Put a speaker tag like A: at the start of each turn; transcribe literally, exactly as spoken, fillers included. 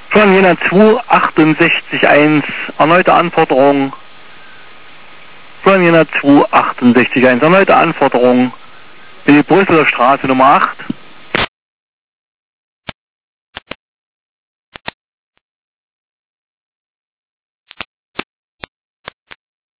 A: Von Jena zwei achtundsechzig eins, erneute Anforderung. Von Jena zwei achtundsechzig eins, erneute Anforderung. In die Brüsseler Straße Nummer acht.